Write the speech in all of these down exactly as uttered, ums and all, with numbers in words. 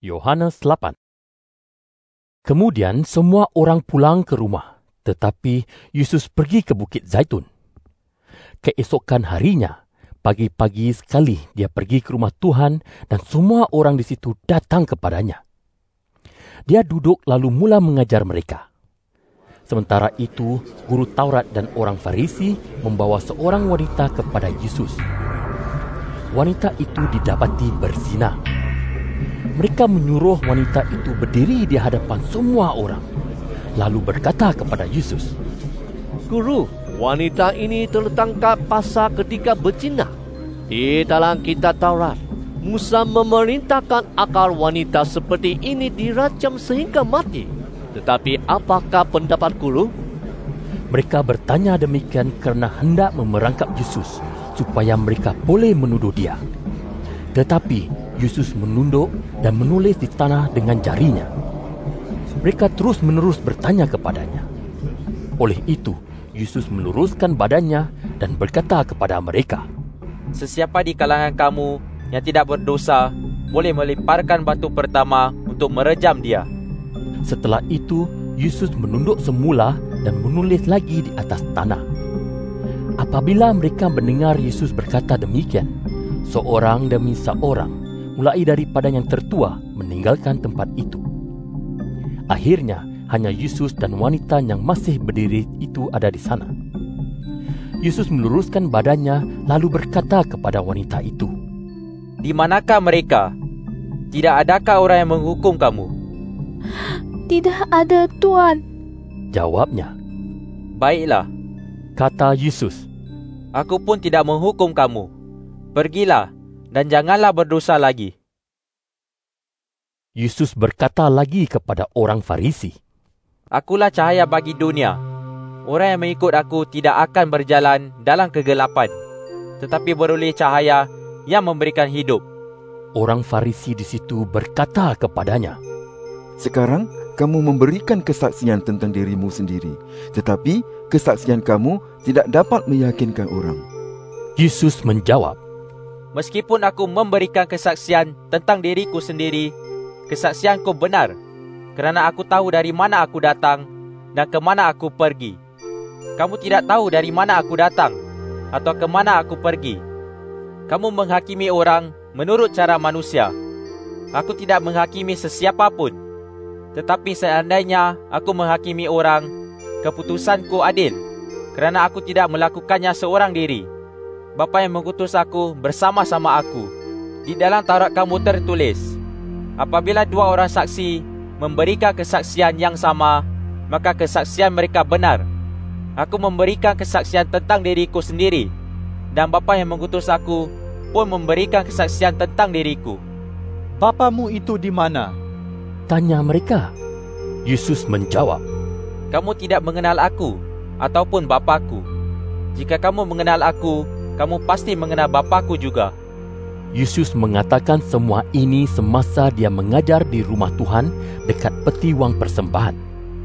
Yohanes delapan. Kemudian semua orang pulang ke rumah, tetapi Yesus pergi ke Bukit Zaitun. Keesokan harinya, pagi-pagi sekali dia pergi ke rumah Tuhan dan semua orang di situ datang kepadanya. Dia duduk lalu mula mengajar mereka. Sementara itu, guru Taurat dan orang Farisi membawa seorang wanita kepada Yesus. Wanita itu didapati berzina. Mereka menyuruh wanita itu berdiri di hadapan semua orang, lalu berkata kepada Yesus, Guru, wanita ini tertangkap pasal ketika berzina. Di dalam kitab Taurat, Musa memerintahkan agar wanita seperti ini dirajam sehingga mati. Tetapi apakah pendapat guru? Mereka bertanya demikian kerana hendak memerangkap Yesus supaya mereka boleh menuduh dia. Tetapi Yesus menunduk dan menulis di tanah dengan jarinya. Mereka terus-menerus bertanya kepadanya. Oleh itu, Yesus meluruskan badannya dan berkata kepada mereka, Sesiapa di kalangan kamu yang tidak berdosa boleh melemparkan batu pertama untuk merejam dia. Setelah itu, Yesus menunduk semula dan menulis lagi di atas tanah. Apabila mereka mendengar Yesus berkata demikian, seorang demi seorang, mulai daripada yang tertua, meninggalkan tempat itu. Akhirnya, hanya Yesus dan wanita yang masih berdiri itu ada di sana. Yesus meluruskan badannya lalu berkata kepada wanita itu, Di manakah mereka? Tidak adakah orang yang menghukum kamu? Tidak ada, Tuan. Jawabnya. Baiklah, kata Yesus, aku pun tidak menghukum kamu. Pergilah dan janganlah berdosa lagi. Yesus berkata lagi kepada orang Farisi, Akulah cahaya bagi dunia. Orang yang mengikut aku tidak akan berjalan dalam kegelapan, tetapi beroleh cahaya yang memberikan hidup. Orang Farisi di situ berkata kepadanya, Sekarang kamu memberikan kesaksian tentang dirimu sendiri, tetapi kesaksian kamu tidak dapat meyakinkan orang. Yesus menjawab, Meskipun aku memberikan kesaksian tentang diriku sendiri, kesaksianku benar, kerana aku tahu dari mana aku datang dan ke mana aku pergi. Kamu tidak tahu dari mana aku datang atau ke mana aku pergi. Kamu menghakimi orang menurut cara manusia. Aku tidak menghakimi sesiapa pun. Tetapi seandainya aku menghakimi orang, keputusanku adil, kerana aku tidak melakukannya seorang diri. Bapa yang mengutus aku bersama-sama aku. Di dalam Taurat kamu tertulis, apabila dua orang saksi memberikan kesaksian yang sama, maka kesaksian mereka benar. Aku memberikan kesaksian tentang diriku sendiri, dan Bapa yang mengutus aku pun memberikan kesaksian tentang diriku. Bapamu itu di mana? Tanya mereka. Yesus menjawab, Kamu tidak mengenal aku ataupun Bapa-Ku. Jika kamu mengenal aku, kamu pasti mengenal Bapa-Ku juga. Yesus mengatakan semua ini semasa dia mengajar di rumah Tuhan dekat peti wang persembahan.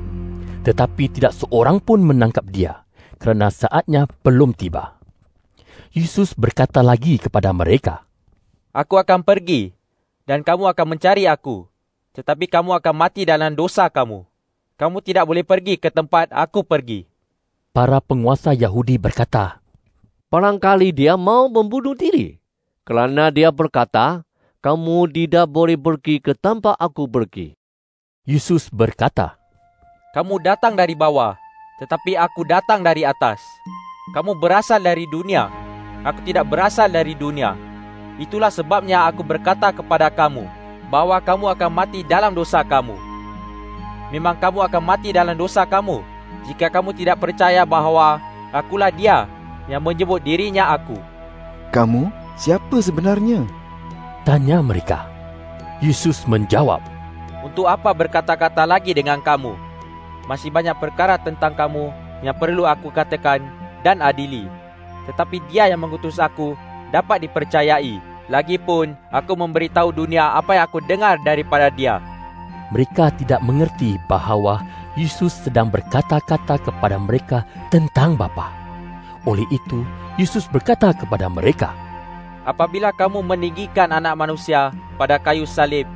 Tetapi tidak seorang pun menangkap dia, kerana saatnya belum tiba. Yesus berkata lagi kepada mereka, Aku akan pergi, dan kamu akan mencari aku. Tetapi kamu akan mati dalam dosa kamu. Kamu tidak boleh pergi ke tempat aku pergi. Para penguasa Yahudi berkata, Barangkali dia mau membunuh diri, kerana dia berkata, kamu tidak boleh pergi ke tempat aku pergi. Yesus berkata, Kamu datang dari bawah, tetapi aku datang dari atas. Kamu berasal dari dunia, aku tidak berasal dari dunia. Itulah sebabnya aku berkata kepada kamu, bahwa kamu akan mati dalam dosa kamu. Memang kamu akan mati dalam dosa kamu, jika kamu tidak percaya bahwa akulah dia yang menyebut dirinya aku. Kamu siapa sebenarnya? Tanya mereka. Yesus menjawab, Untuk apa berkata-kata lagi dengan kamu? Masih banyak perkara tentang kamu yang perlu aku katakan dan adili. Tetapi dia yang mengutus aku dapat dipercayai. Lagipun aku memberitahu dunia apa yang aku dengar daripada dia. Mereka tidak mengerti bahawa Yesus sedang berkata-kata kepada mereka tentang Bapa. Oleh itu, Yesus berkata kepada mereka, Apabila kamu meninggikan anak manusia pada kayu salib,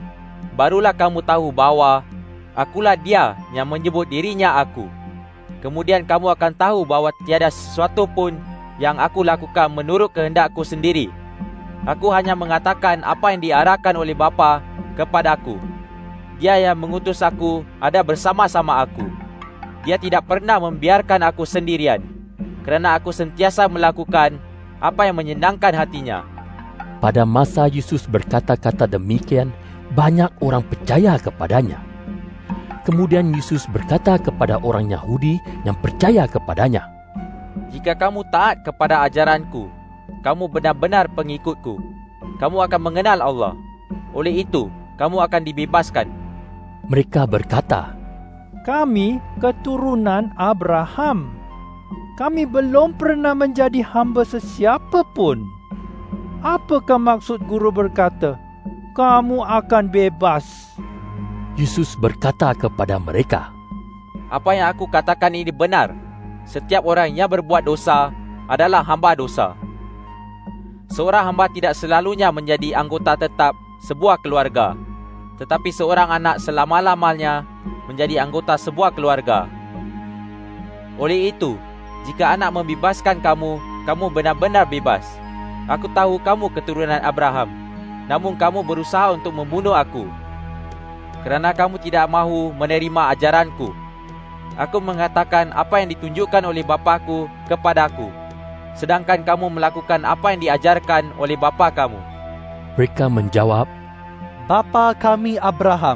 barulah kamu tahu bahawa akulah Dia yang menyebut dirinya Aku. Kemudian kamu akan tahu bahawa tiada sesuatu pun yang aku lakukan menurut kehendakku sendiri. Aku hanya mengatakan apa yang diarahkan oleh Bapa kepada aku. Dia yang mengutus aku ada bersama-sama aku. Dia tidak pernah membiarkan aku sendirian, kerana aku sentiasa melakukan apa yang menyenangkan hatinya. Pada masa Yesus berkata-kata demikian, banyak orang percaya kepadanya. Kemudian Yesus berkata kepada orang Yahudi yang percaya kepadanya, "Jika kamu taat kepada ajaranku, kamu benar-benar pengikutku. Kamu akan mengenal Allah. Oleh itu, kamu akan dibebaskan." Mereka berkata, Kami keturunan Abraham. Kami belum pernah menjadi hamba sesiapa pun. Apakah maksud guru berkata, kamu akan bebas? Yesus berkata kepada mereka, Apa yang aku katakan ini benar. Setiap orang yang berbuat dosa adalah hamba dosa. Seorang hamba tidak selalunya menjadi anggota tetap sebuah keluarga, tetapi seorang anak selama-lamanya menjadi anggota sebuah keluarga. Oleh itu, jika anak membebaskan kamu, kamu benar-benar bebas. Aku tahu kamu keturunan Abraham, namun kamu berusaha untuk membunuh aku, kerana kamu tidak mahu menerima ajaranku. Aku mengatakan apa yang ditunjukkan oleh Bapa-Ku kepadaku, sedangkan kamu melakukan apa yang diajarkan oleh bapa kamu. Mereka menjawab, Bapa kami Abraham.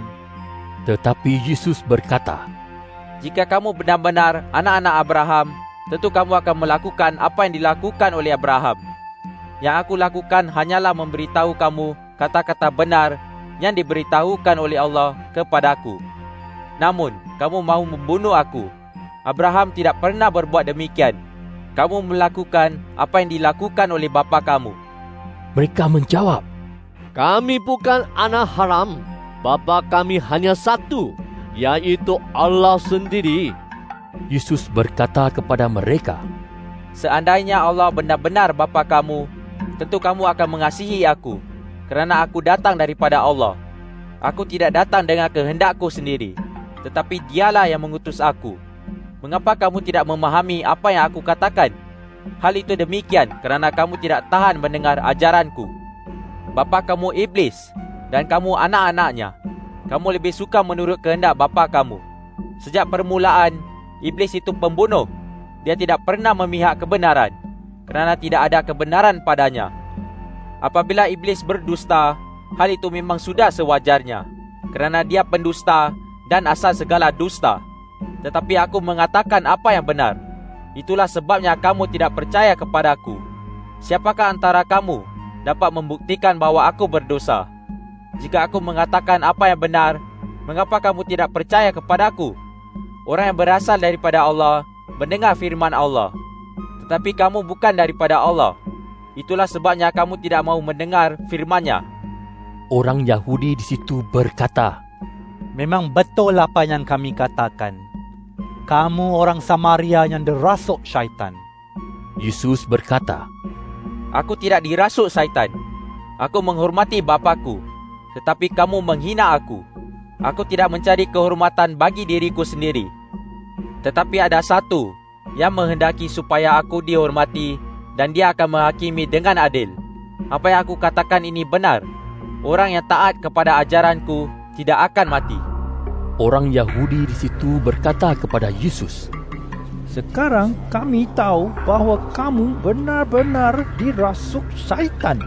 Tetapi Yesus berkata, Jika kamu benar-benar anak-anak Abraham, tentu kamu akan melakukan apa yang dilakukan oleh Abraham. Yang aku lakukan hanyalah memberitahu kamu kata-kata benar yang diberitahukan oleh Allah kepadaku. Namun, kamu mahu membunuh aku. Abraham tidak pernah berbuat demikian. Kamu melakukan apa yang dilakukan oleh bapa kamu. Mereka menjawab, Kami bukan anak haram. Bapa kami hanya satu, yaitu Allah sendiri. Yesus berkata kepada mereka, Seandainya Allah benar-benar bapa kamu, tentu kamu akan mengasihi aku, kerana aku datang daripada Allah. Aku tidak datang dengan kehendakku sendiri, tetapi Dialah yang mengutus aku. Mengapa kamu tidak memahami apa yang aku katakan? Hal itu demikian kerana kamu tidak tahan mendengar ajaranku. Bapa kamu iblis, dan kamu anak-anaknya. Kamu lebih suka menurut kehendak bapa kamu. Sejak permulaan, iblis itu pembunuh. Dia tidak pernah memihak kebenaran, kerana tidak ada kebenaran padanya. Apabila iblis berdusta, hal itu memang sudah sewajarnya, kerana dia pendusta dan asal segala dusta. Tetapi aku mengatakan apa yang benar. Itulah sebabnya kamu tidak percaya kepadaku. Siapakah antara kamu dapat membuktikan bahawa aku berdosa? Jika aku mengatakan apa yang benar, mengapa kamu tidak percaya kepadaku? Orang yang berasal daripada Allah mendengar firman Allah, tetapi kamu bukan daripada Allah. Itulah sebabnya kamu tidak mau mendengar firman-Nya. Orang Yahudi di situ berkata, Memang betul apa yang kami katakan. Kamu orang Samaria yang dirasuk syaitan. Yesus berkata, Aku tidak dirasuk syaitan. Aku menghormati Bapa-Ku, tetapi kamu menghina aku. Aku tidak mencari kehormatan bagi diriku sendiri, tetapi ada satu yang menghendaki supaya aku dihormati, dan Dia akan menghakimi dengan adil. Apa yang aku katakan ini benar. Orang yang taat kepada ajaranku tidak akan mati. Orang Yahudi di situ berkata kepada Yesus, Sekarang kami tahu bahawa kamu benar-benar dirasuk syaitan.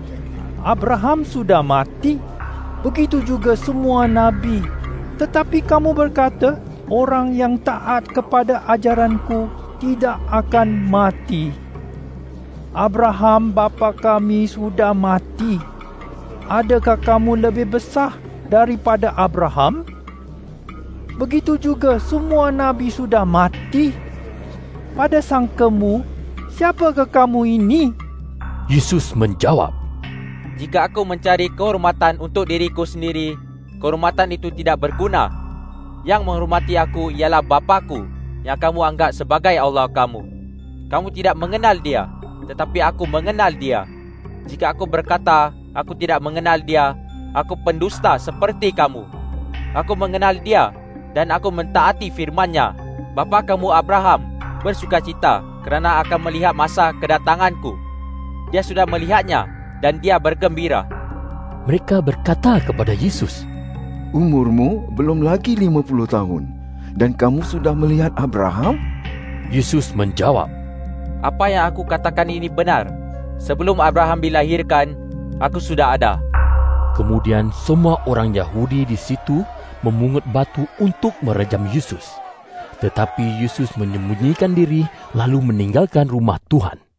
Abraham sudah mati, begitu juga semua nabi. Tetapi kamu berkata, orang yang taat kepada ajaranku tidak akan mati. Abraham bapa kami sudah mati. Adakah kamu lebih besar daripada Abraham? Begitu juga semua nabi sudah mati. Pada sangkamu, siapakah kamu ini? Yesus menjawab, Jika aku mencari kehormatan untuk diriku sendiri, kehormatan itu tidak berguna. Yang menghormati aku ialah Bapa-Ku, yang kamu anggap sebagai Allah kamu. Kamu tidak mengenal Dia, tetapi aku mengenal Dia. Jika aku berkata, aku tidak mengenal Dia, aku pendusta seperti kamu. Aku mengenal dia dan aku mentaati firman-Nya. Bapa kamu Abraham bersukacita kerana akan melihat masa kedatanganku. Dia sudah melihatnya dan dia bergembira." Mereka berkata kepada Yesus, "Umurmu belum lagi lima puluh tahun, dan kamu sudah melihat Abraham?" Yesus menjawab, "Apa yang aku katakan ini benar. Sebelum Abraham dilahirkan, aku sudah ada." Kemudian semua orang Yahudi di situ memungut batu untuk merejam Yesus. Tetapi Yesus menyembunyikan diri lalu meninggalkan rumah Tuhan.